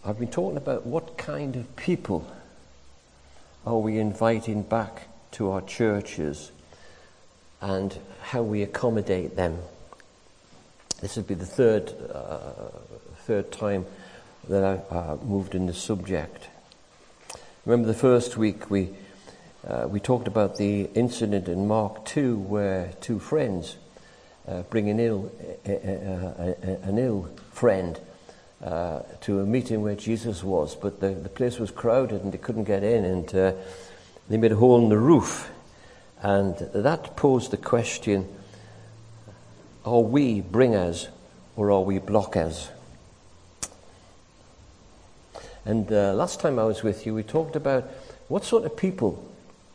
I've been talking about what kind of people are we inviting back to our churches and how we accommodate them. This will be the third time that I've moved in this subject. Remember the first week we talked about the incident in Mark 2 where two friends bring an ill friend to a meeting where Jesus was, but the place was crowded and they couldn't get in, and they made a hole in the roof, and that posed the question, are we bringers or are we blockers? And last time I was with you, we talked about what sort of people,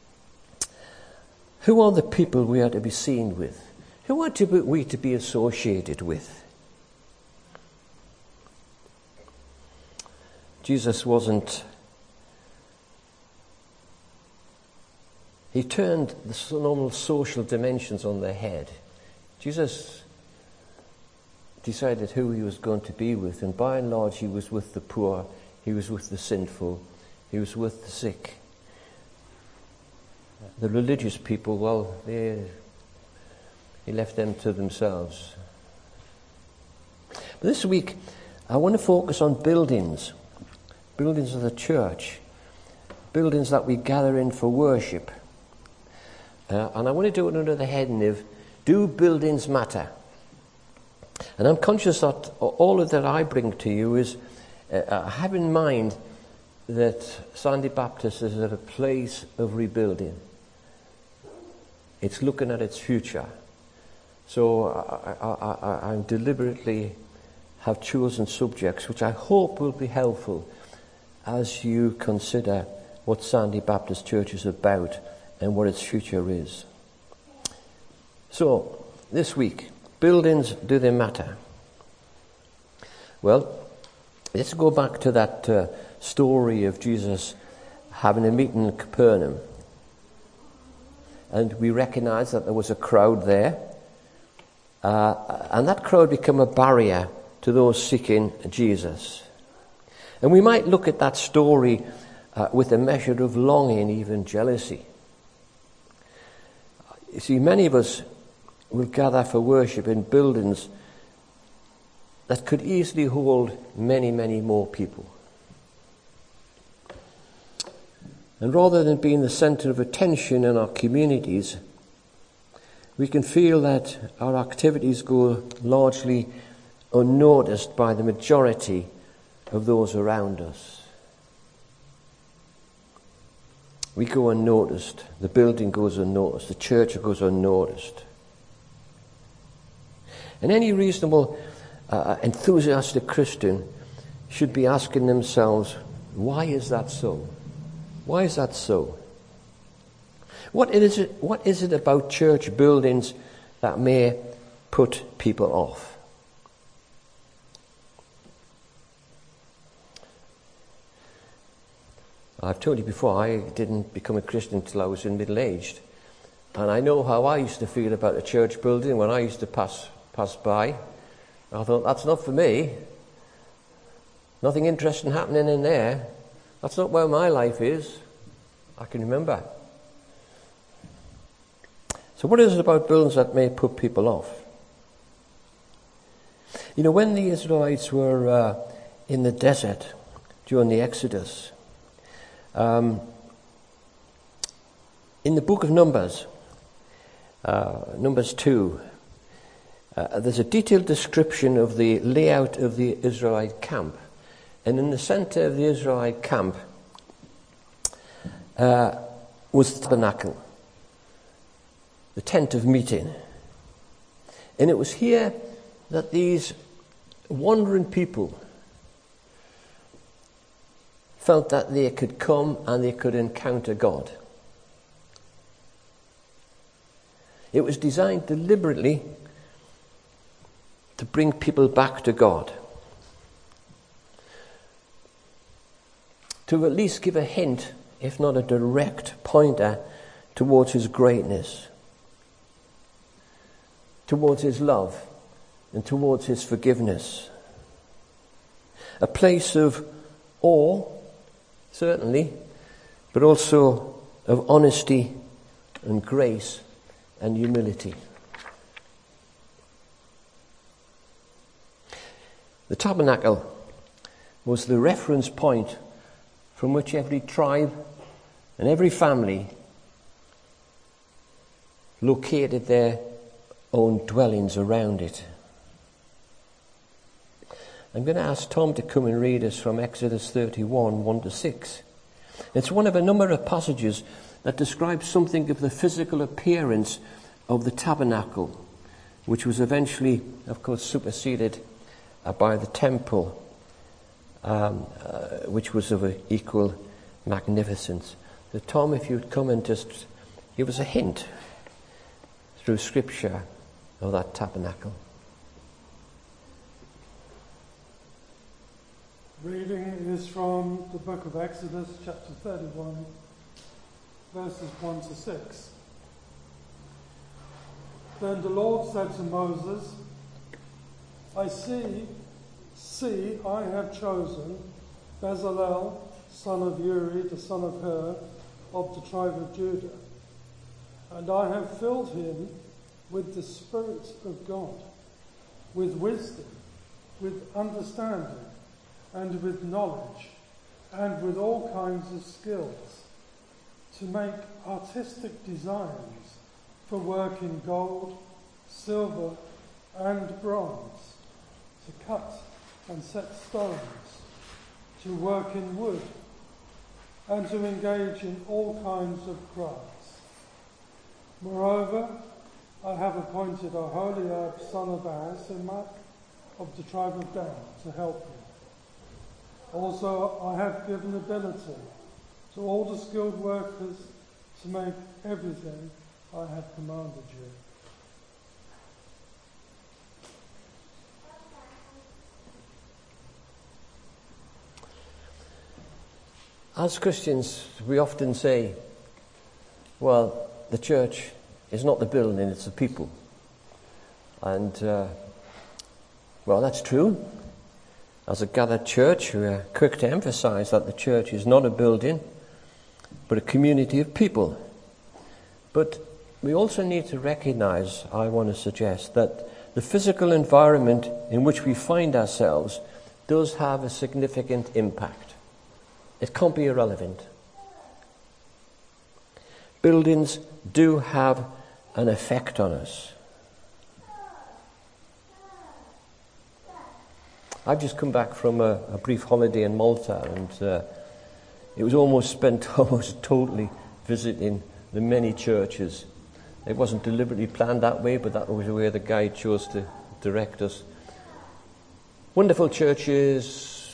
who are the people we are to be seen with? Who are we to be associated with? Jesus he turned the normal social dimensions on their head. Jesus decided who he was going to be with, and by and large he was with the poor, he was with the sinful, he was with the sick. The religious people, well, he left them to themselves. But this week I want to focus on buildings of the church, buildings that we gather in for worship. And I want to do it under the heading of, do buildings matter? And I'm conscious that all of that I bring to you is, have in mind that Sandy Baptist is at a place of rebuilding. It's looking at its future. So I deliberately have chosen subjects which I hope will be helpful as you consider what Sandy Baptist Church is about and what its future is. So, this week, buildings, do they matter? Well, let's go back to that story of Jesus having a meeting in Capernaum. And we recognize that there was a crowd there. And that crowd became a barrier to those seeking Jesus. And we might look at that story with a measure of longing, even jealousy. You see, many of us will gather for worship in buildings that could easily hold many, many more people. And rather than being the center of attention in our communities, we can feel that our activities go largely unnoticed by the majority of those around us. We go unnoticed. The building goes unnoticed. The church goes unnoticed. And any reasonable, enthusiastic Christian should be asking themselves, why is that so? Why is that so? What is it about church buildings that may put people off? I've told you before, I didn't become a Christian until I was in middle-aged. And I know how I used to feel about a church building when I used to pass by. I thought, that's not for me. Nothing interesting happening in there. That's not where my life is. I can remember. So what is it about buildings that may put people off? You know, when the Israelites were in the desert during the Exodus, in the book of Numbers, Numbers 2, there's a detailed description of the layout of the Israelite camp. And in the center of the Israelite camp was the tabernacle, the tent of meeting. And it was here that these wandering people felt that they could come and they could encounter God. It was designed deliberately to bring people back to God. To at least give a hint, if not a direct pointer, towards his greatness, towards his love, and towards his forgiveness. A place of awe, certainly, but also of honesty and grace and humility. The tabernacle was the reference point from which every tribe and every family located their own dwellings around it. I'm going to ask Tom to come and read us from Exodus 31, 1-6. It's one of a number of passages that describes something of the physical appearance of the tabernacle, which was eventually, of course, superseded by the temple, which was of equal magnificence. So Tom, if you'd come and just give us a hint through Scripture of that tabernacle. Reading is from the book of Exodus, chapter 31, verses 1-6. Then the Lord said to Moses, I see, I have chosen Bezalel, son of Uri, the son of Hur, of the tribe of Judah, and I have filled him with the Spirit of God, with wisdom, with understanding, and with knowledge, and with all kinds of skills, to make artistic designs for work in gold, silver, and bronze, to cut and set stones, to work in wood, and to engage in all kinds of crafts. Moreover, I have appointed Aholiab, son of Ahisamach, of the tribe of Dan, to help me. Also, I have given ability to all the skilled workers to make everything I have commanded you. As Christians, we often say, well, the church is not the building, it's the people. And, well, that's true. As a gathered church, we are quick to emphasize that the church is not a building, but a community of people. But we also need to recognize, I want to suggest, that the physical environment in which we find ourselves does have a significant impact. It can't be irrelevant. Buildings do have an effect on us. I've just come back from a brief holiday in Malta, and it was almost totally visiting the many churches. It wasn't deliberately planned that way, but that was where the guide chose to direct us. Wonderful churches,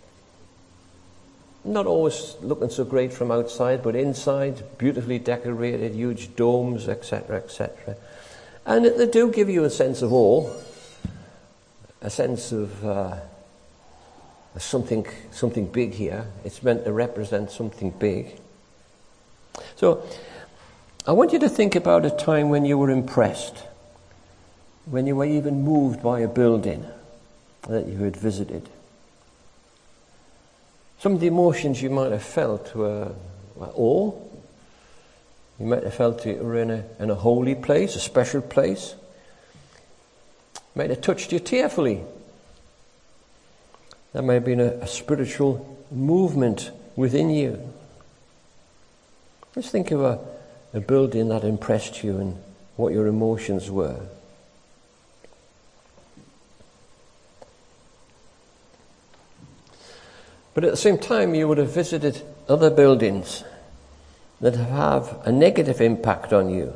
not always looking so great from outside, but inside, beautifully decorated, huge domes, etc., etc. And they do give you a sense of awe, a sense of something big here. It's meant to represent something big. So, I want you to think about a time when you were impressed, when you were even moved by a building that you had visited. Some of the emotions you might have felt were awe. You might have felt you were in a holy place, a special place. Might have touched you tearfully. There may have been a spiritual movement within you. Let's think of a building that impressed you and what your emotions were. But at the same time, you would have visited other buildings that have a negative impact on you.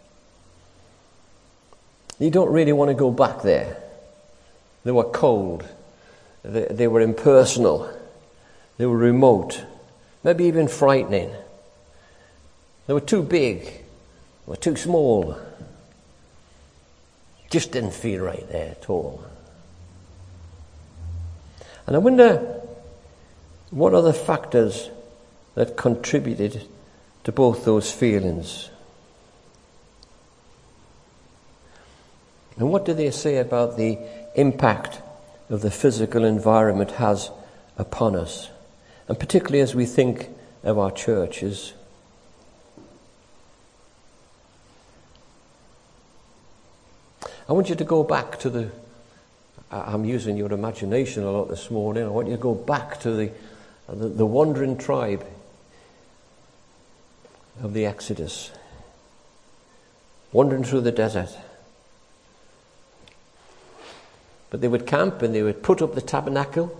You don't really want to go back there. They were cold. They were impersonal. They were remote. Maybe even frightening. They were too big. They were too small. Just didn't feel right there at all. And I wonder what are the factors that contributed to both those feelings. And what do they say about the impact of the physical environment has upon us? And particularly as we think of our churches. I want you to go back to I'm using your imagination a lot this morning. I want you to go back to the wandering tribe of the Exodus, wandering through the desert. But they would camp and they would put up the tabernacle.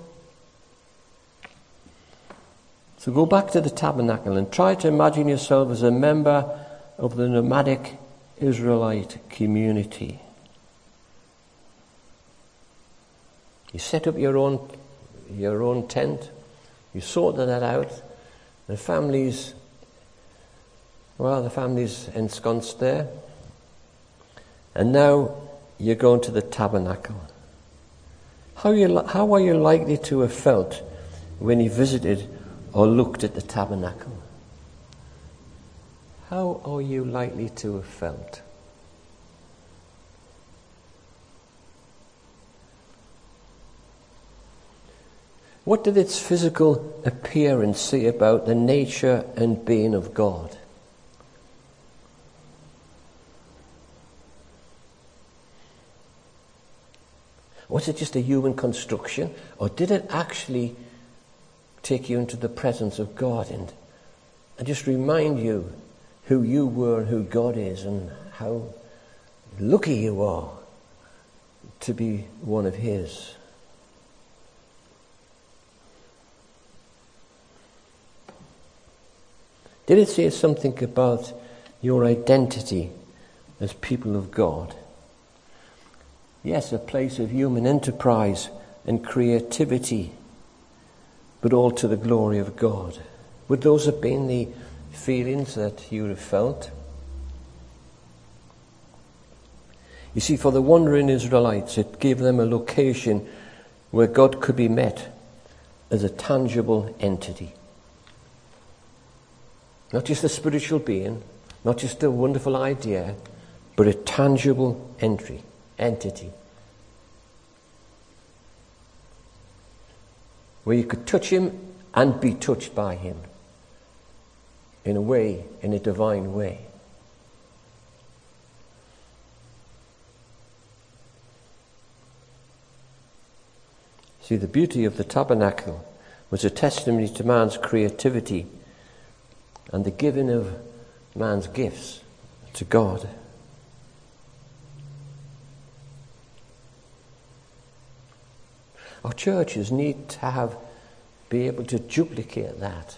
So go back to the tabernacle and try to imagine yourself as a member of the nomadic Israelite community. You set up your own tent. You sorted that out. The family's ensconced there. And now you're going to the tabernacle. How are you likely to have felt when you visited or looked at the tabernacle? How are you likely to have felt? What did its physical appearance say about the nature and being of God? Was it just a human construction, or did it actually take you into the presence of God and just remind you who you were and who God is and how lucky you are to be one of His? Did it say something about your identity as people of God? Yes, a place of human enterprise and creativity, but all to the glory of God. Would those have been the feelings that you have felt? You see, for the wandering Israelites, it gave them a location where God could be met as a tangible entity. Not just a spiritual being, not just a wonderful idea, but a tangible entity. Where you could touch Him and be touched by Him in a divine way. See, the beauty of the tabernacle was a testimony to man's creativity and the giving of man's gifts to God. Our churches need to be able to duplicate that.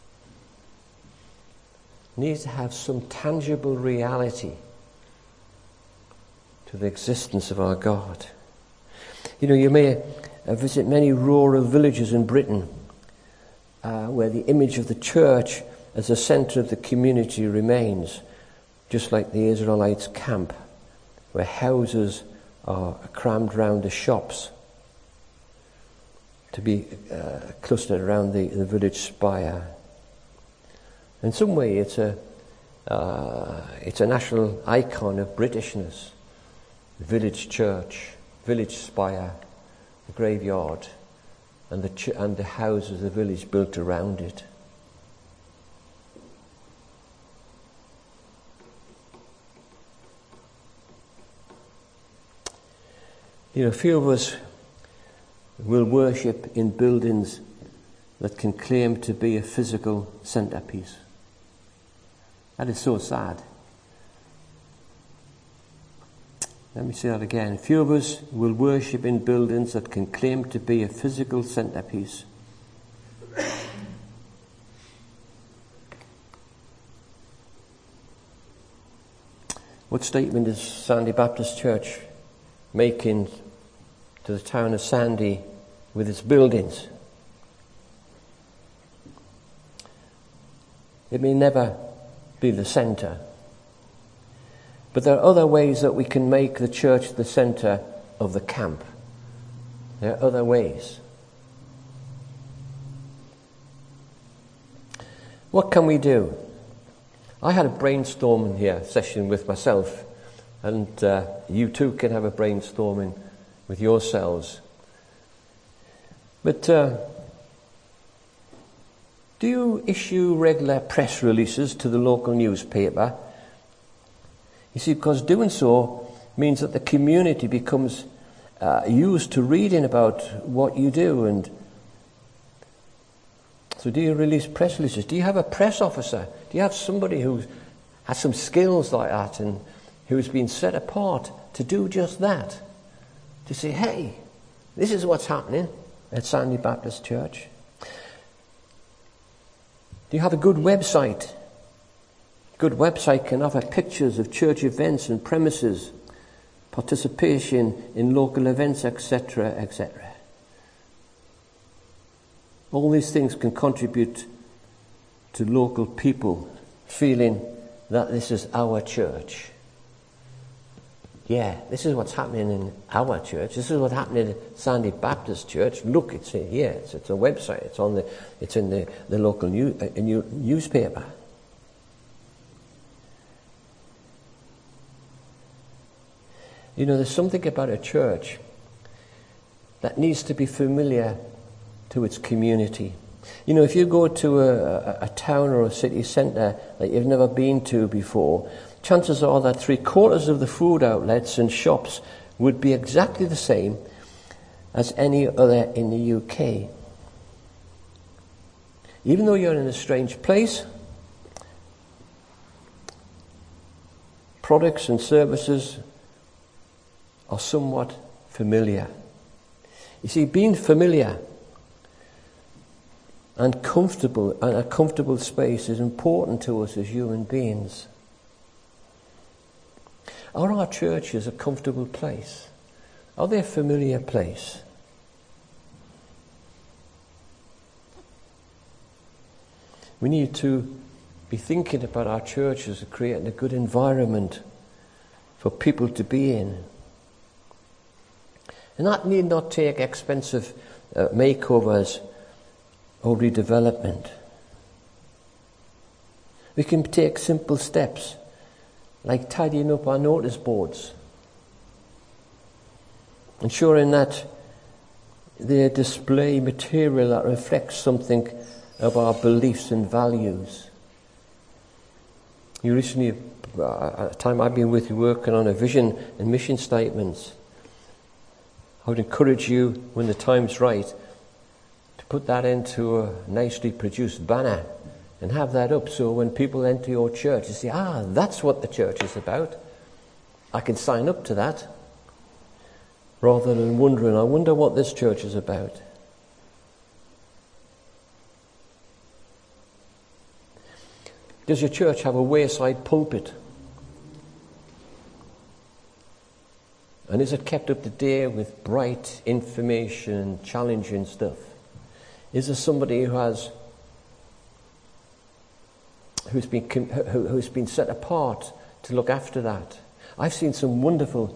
Need to have some tangible reality to the existence of our God. You know, you may visit many rural villages in Britain where the image of the church as the centre of the community remains, just like the Israelites' camp, where houses are crammed round the shops to be clustered around the village spire. In some way, it's a national icon of Britishness. The village church, village spire, the graveyard, and the houses of the village built around it. You know, few of us will worship in buildings that can claim to be a physical centerpiece. That is so sad. Let me say that again. Few of us will worship in buildings that can claim to be a physical centerpiece. What statement is Sandy Baptist Church making to the town of Sandy with its buildings? It may never be the centre, but there are other ways that we can make the church the centre of the camp. There are other ways. What can we do? I had a brainstorming here session with myself, and you too can have a brainstorming with yourselves. But Do you issue regular press releases to the local newspaper? You see, because doing so means that the community becomes used to reading about what you do. And so do you release press releases? Do you have a press officer? Do you have somebody who has some skills like that and who's been set apart to do just that? To say, hey, this is what's happening at Sandy Baptist Church. Do you have a good website? Good website can offer pictures of church events and premises, participation in local events, etc., etc. All these things can contribute to local people feeling that this is our church. Yeah, this is what's happening in our church. This is what's happening at Sandy Baptist Church. Look, it's here. It's a website. It's in the local newspaper. You know, there's something about a church that needs to be familiar to its community. You know, if you go to a town or a city centre that you've never been to before, chances are that 3/4 of the food outlets and shops would be exactly the same as any other in the UK. Even though you're in a strange place, products and services are somewhat familiar. You see, being familiar and comfortable, and a comfortable space is important to us as human beings. Are our churches a comfortable place? Are they a familiar place? We need to be thinking about our churches and creating a good environment for people to be in. And that need not take expensive makeovers or redevelopment. We can take simple steps, like tidying up our notice boards, ensuring that they display material that reflects something of our beliefs and values. You recently, at a time I've been with you working on a vision and mission statements, I would encourage you, when the time's right, to put that into a nicely produced banner and have that up so when people enter your church, you say, that's what the church is about. I can sign up to that. Rather than wondering, I wonder what this church is about. Does your church have a wayside pulpit? And is it kept up to date with bright information and challenging stuff? Is there somebody who's been set apart to look after that? I've seen some wonderful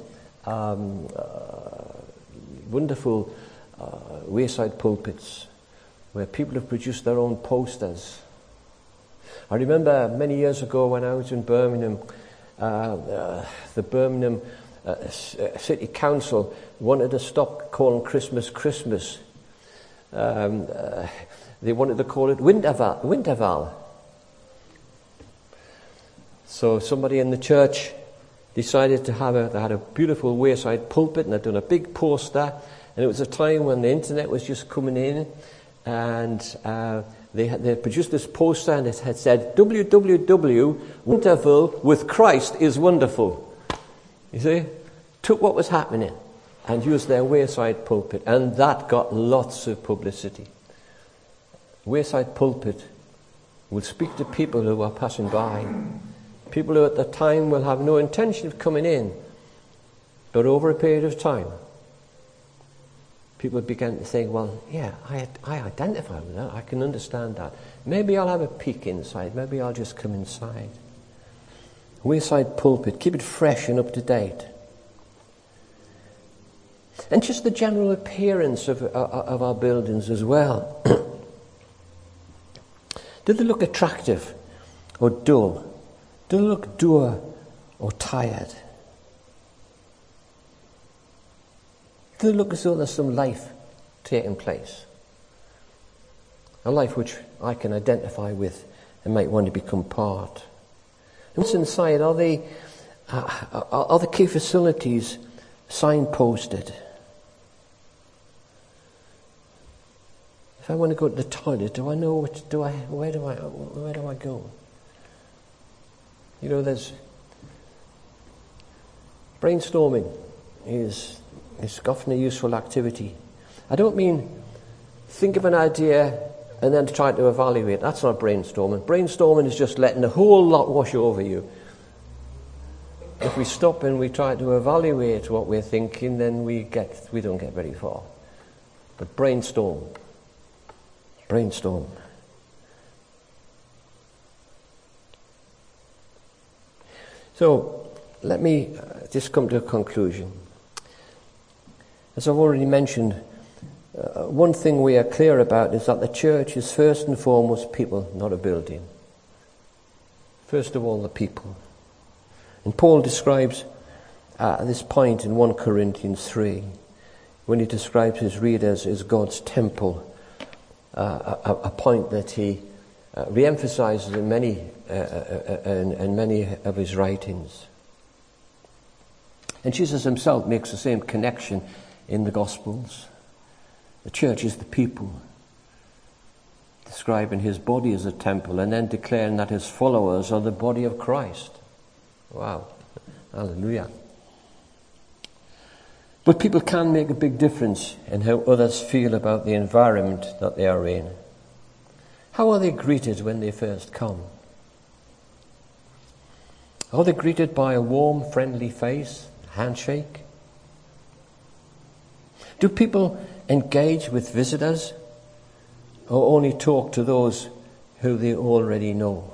wayside pulpits where people have produced their own posters. I remember many years ago when I was in Birmingham, the Birmingham City Council wanted to stop calling Christmas Christmas. They wanted to call it Winterval. So somebody in the church decided to they had a beautiful wayside pulpit and they'd done a big poster, and it was a time when the internet was just coming in, and they produced this poster and it had said, "www. Winterval with Christ is wonderful." You see, took what was happening and used their wayside pulpit, and that got lots of publicity. Wayside pulpit will speak to people who are passing by, people who at the time will have no intention of coming in, but over a period of time, people began to say, well, yeah, I identify with that, I can understand that. Maybe I'll have a peek inside, maybe I'll just come inside. Wayside pulpit, keep it fresh and up to date. And just the general appearance of our buildings as well. Do they look attractive or dull? Do they look dour or tired? Do they look as though there's some life taking place? a life which I can identify with and might want to become part. And what's inside? Are the key facilities signposted? If I want to go to the toilet, do I know where do I go? You know, there's brainstorming is often a useful activity. I don't mean think of an idea and then try to evaluate. That's not brainstorming. Brainstorming is just letting the whole lot wash over you. If we stop and we try to evaluate what we're thinking, then we don't get very far. But brainstorm. So, let me just come to a conclusion. As I've already mentioned, one thing we are clear about is that the church is first and foremost people, not a building. First of all, the people. And Paul describes this point in 1 Corinthians 3, when he describes his readers as God's temple, a point that he re-emphasizes in many of his writings. And Jesus himself makes the same connection in the Gospels. The church is the people, describing his body as a temple and then declaring that his followers are the body of Christ. Wow. Hallelujah. But people can make a big difference in how others feel about the environment that they are in. How are they greeted when they first come? Are they greeted by a warm, friendly face, handshake? Do people engage with visitors or only talk to those who they already know?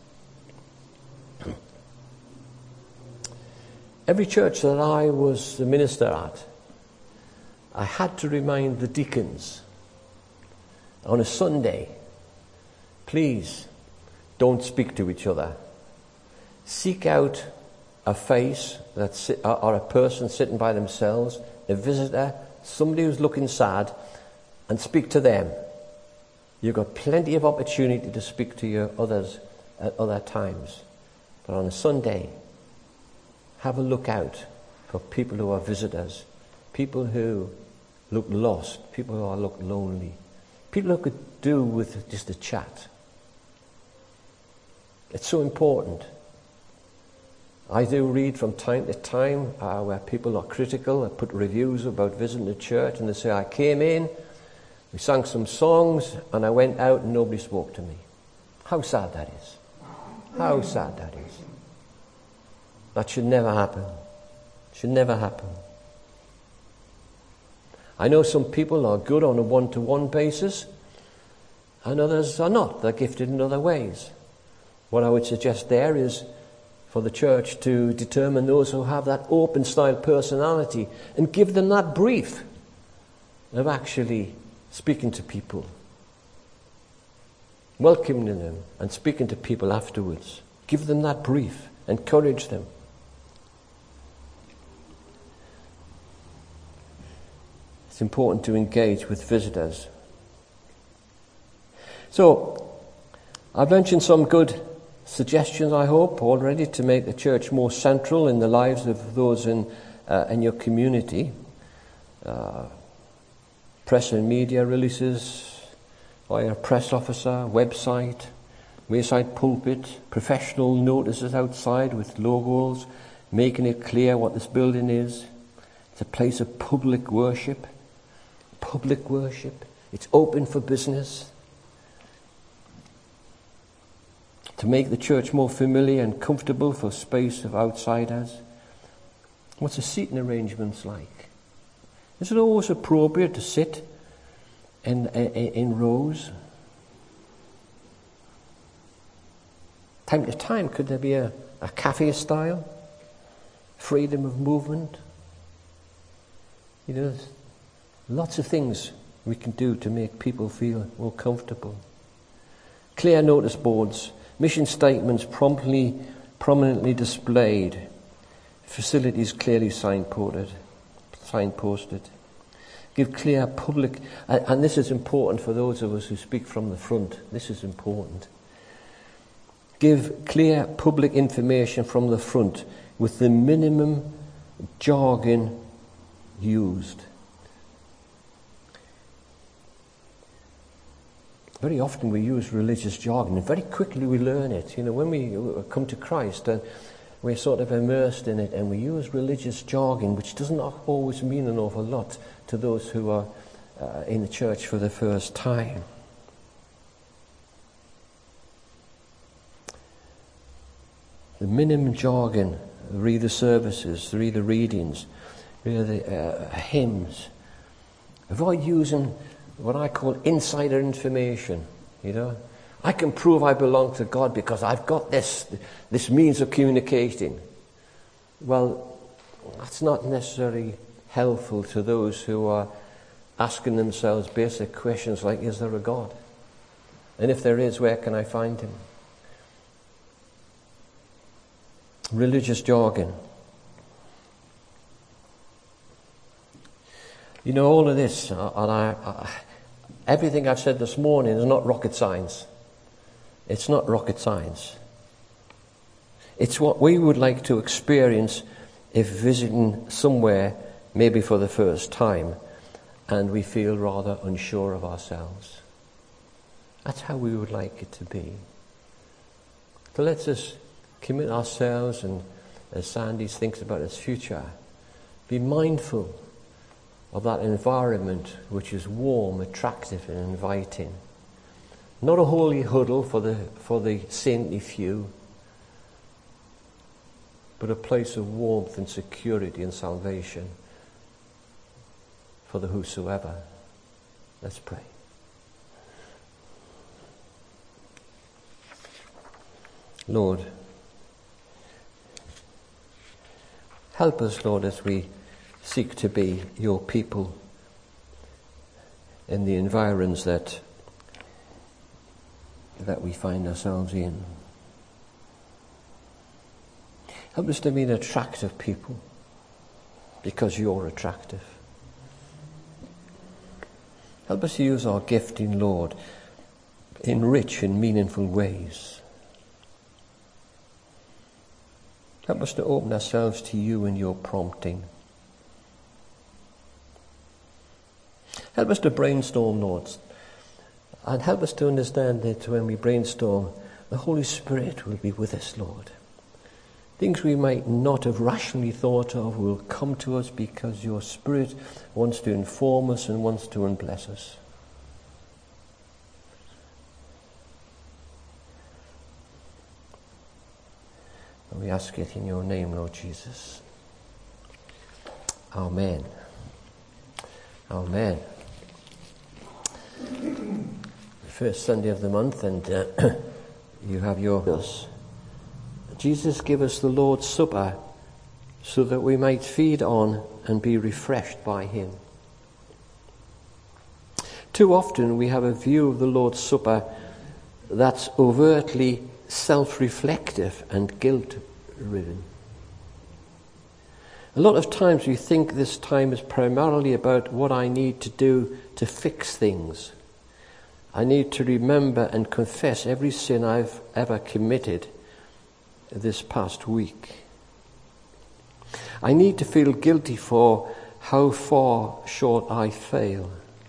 Every church that I was the minister at, I had to remind the deacons on a Sunday, please don't speak to each other. Seek out a face or a person sitting by themselves, a visitor, somebody who's looking sad, and speak to them. You've got plenty of opportunity to speak to your others at other times. But on a Sunday, have a look out for people who are visitors, people who look lost, people who look lonely, people who could do with just a chat. It's so important. I do read from time to time where people are critical. I put reviews about visiting the church and they say, I came in, we sang some songs, and I went out and nobody spoke to me. How sad that is. How sad that is. That should never happen. Should never happen. I know some people are good on a one-to-one basis and others are not. They're gifted in other ways. What I would suggest there is for the church to determine those who have that open style personality and give them that brief of actually speaking to people, welcoming them and speaking to people afterwards. Give them that brief. Encourage them. It's important to engage with visitors. So, I've mentioned some good suggestions, I hope, already to make the church more central in the lives of those in your community. Press and media releases via press officer, website, wayside pulpit, professional notices outside with logos, making it clear what this building is. It's a place of public worship. Public worship. It's open for business. To make the church more familiar and comfortable for space of outsiders. What's the seating arrangements like? Is it always appropriate to sit in rows? Time to time, could there be a cafe style? Freedom of movement? You know, there's lots of things we can do to make people feel more comfortable. Clear notice boards, mission statements prominently displayed, facilities clearly signposted. Give clear public, and this is important for those of us who speak from the front. This is important. Give clear public information from the front with the minimum jargon used. Very often we use religious jargon and very quickly we learn it. When we come to Christ, we're sort of immersed in it and we use religious jargon, which doesn't always mean an awful lot to those who are in the church for the first time. The minimum jargon, read the services, read the readings, read the hymns. Avoid using what I call insider information. I can prove I belong to God because I've got this means of communicating. Well, that's not necessarily helpful to those who are asking themselves basic questions like, is there a God? And if there is, where can I find him? Religious jargon. All of this, everything I've said this morning is not rocket science. It's not rocket science. It's what we would like to experience if visiting somewhere, maybe for the first time, and we feel rather unsure of ourselves. That's how we would like it to be. So let's just commit ourselves, and as Sandy thinks about his future, be mindful of that environment which is warm, attractive and inviting. Not a holy huddle for the saintly few, but a place of warmth and security and salvation for the whosoever. Let's pray. Lord, help us, Lord, as we seek to be your people in the environs that we find ourselves in. Help us to be an attractive people because you're attractive. Help us to use our gifting, Lord, in rich and meaningful ways. Help us to open ourselves to you and your prompting. Help us to brainstorm, Lord, and help us to understand that when we brainstorm, the Holy Spirit will be with us, Lord. Things we might not have rationally thought of will come to us because your Spirit wants to inform us and wants to bless us. And we ask it in your name, Lord Jesus. Amen. Amen. First Sunday of the month, and you have yours. Jesus gave us the Lord's Supper so that we might feed on and be refreshed by him. Too often we have a view of the Lord's Supper that's overtly self-reflective and guilt-ridden. A lot of times we think this time is primarily about what I need to do to fix things. I need to remember and confess every sin I've ever committed this past week. I need to feel guilty for how far short I fail.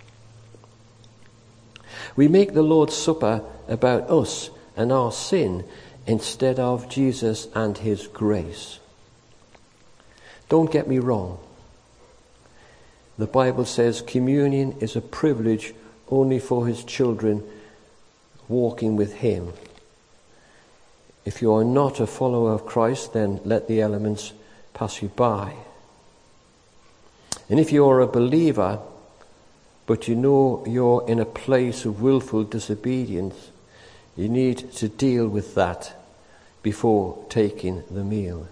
We make the Lord's Supper about us and our sin instead of Jesus and his grace. Don't get me wrong. The Bible says communion is a privilege only for his children walking with him. If you are not a follower of Christ, then let the elements pass you by. And if you are a believer, but you know you're in a place of willful disobedience, you need to deal with that before taking the meal.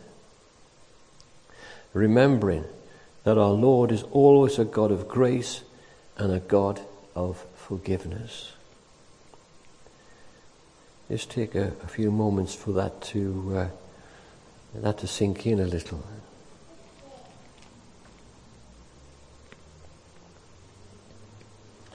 Remembering that our Lord is always a God of grace and a God of forgiveness. Just take a few moments for that to sink in a little.